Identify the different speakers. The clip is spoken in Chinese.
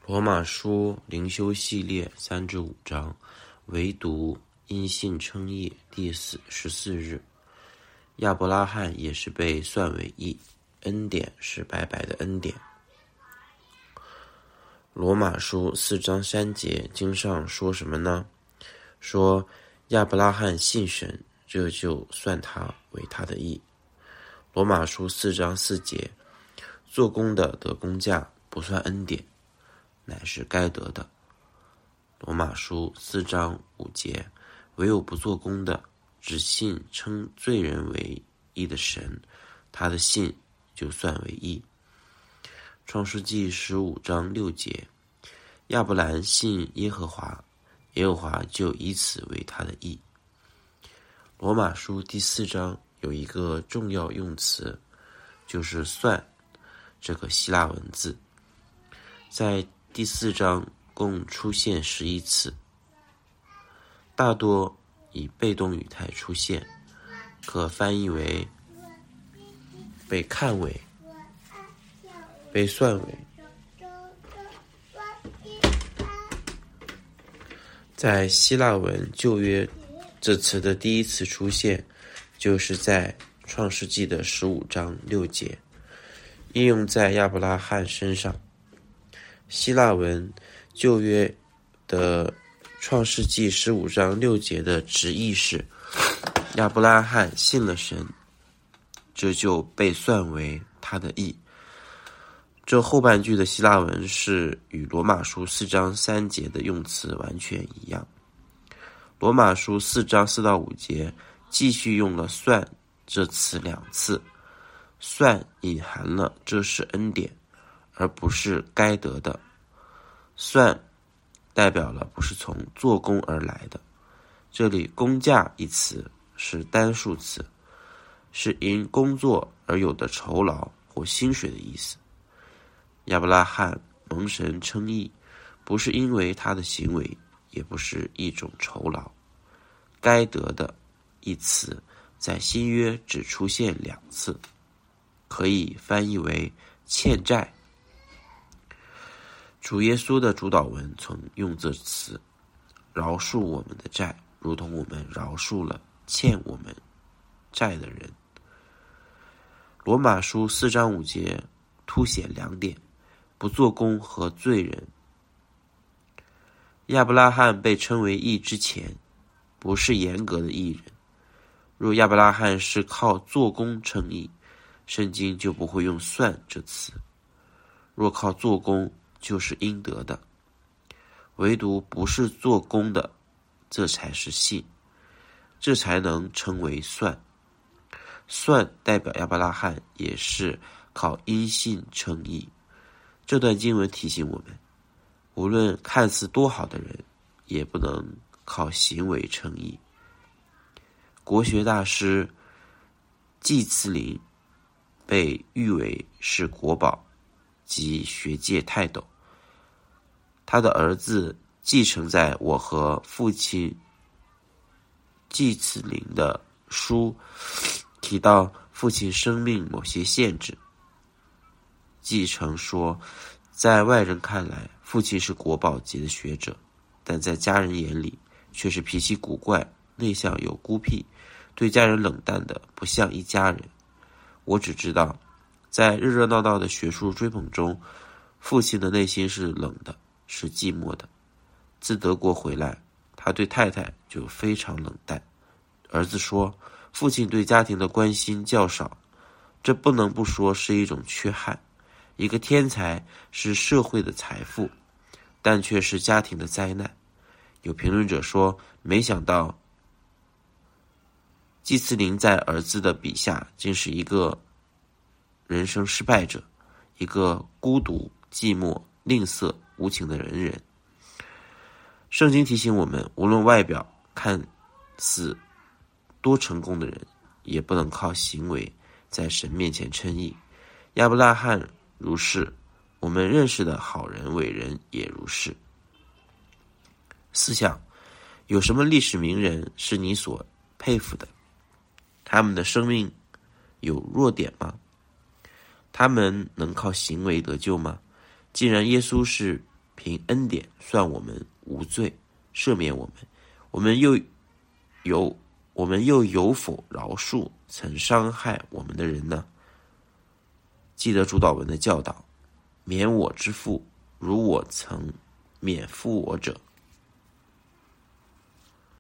Speaker 1: 罗马书灵修系列3至5章，唯独因信称义第14日。亚伯拉罕也是被算为义，恩典是白白的恩典。罗马书4章3节经上说什么呢？说亚伯拉罕信神，这就算他为他的义。罗马书4章4节，做工的得工价，不算恩典，乃是该得的。罗马书4章5节，唯有不做工的，只信称罪人为义的神，他的信就算为义。创世纪15章6节，亚伯兰信耶和华，耶和华就以此为他的义。罗马书第4章有一个重要用词，就是算这个希腊文字，在第4章共出现11次，大多以被动语态出现，可翻译为被看为、被算为。在希腊文旧约，这词的第一次出现就是在创世纪的15章6节，应用在亚伯拉罕身上。希腊文旧约的创世纪15章6节的直译是亚伯拉罕信了神，这就被算为他的义。这后半句的希腊文是与罗马书4章3节的用词完全一样。罗马书4章4到5节继续用了算这词2次，算隐含了这是恩典，而不是该得的。算代表了不是从做工而来的，这里工价一词是单数词，是因工作而有的酬劳或薪水的意思。亚伯拉罕蒙神称义，不是因为他的行为，也不是一种酬劳。该得的一词在新约只出现2次，可以翻译为欠债。主耶稣的主祷文曾用这词，饶恕我们的债，如同我们饶恕了欠我们债的人。罗马书4章5节凸显2点，不做工和罪人。亚伯拉罕被称为义之前，不是严格的义人。若亚伯拉罕是靠做工称义，圣经就不会用算这词。若靠做工，就是应得的。唯独不是做工的，这才是信，这才能称为算。算代表亚伯拉罕也是靠因信称义。这段经文提醒我们，无论看似多好的人，也不能靠行为称义。国学大师季慈林被誉为是国宝及学界泰斗，他的儿子继承在我和父亲季慈林的书提到父亲生命某些限制。继承说，在外人看来，父亲是国宝级的学者，但在家人眼里却是脾气古怪、内向有孤僻，对家人冷淡的不像一家人。我只知道，在热热闹闹的学术追捧中，父亲的内心是冷的，是寂寞的。自德国回来，他对太太就非常冷淡。儿子说，父亲对家庭的关心较少，这不能不说是一种缺憾。一个天才是社会的财富，但却是家庭的灾难。有评论者说，没想到季慈林在儿子的笔下竟是一个人生失败者，一个孤独、寂寞、吝啬、无情的仁人。圣经提醒我们，无论外表看似多成功的人，也不能靠行为在神面前称义。亚伯拉罕如是，我们认识的好人伟人也如是。思想，有什么历史名人是你所佩服的？他们的生命有弱点吗？他们能靠行为得救吗？既然耶稣是凭恩典算我们无罪，赦免我们。我们又有否饶恕曾伤害我们的人呢？记得主祷文的教导，免我之父，如我曾免负我者。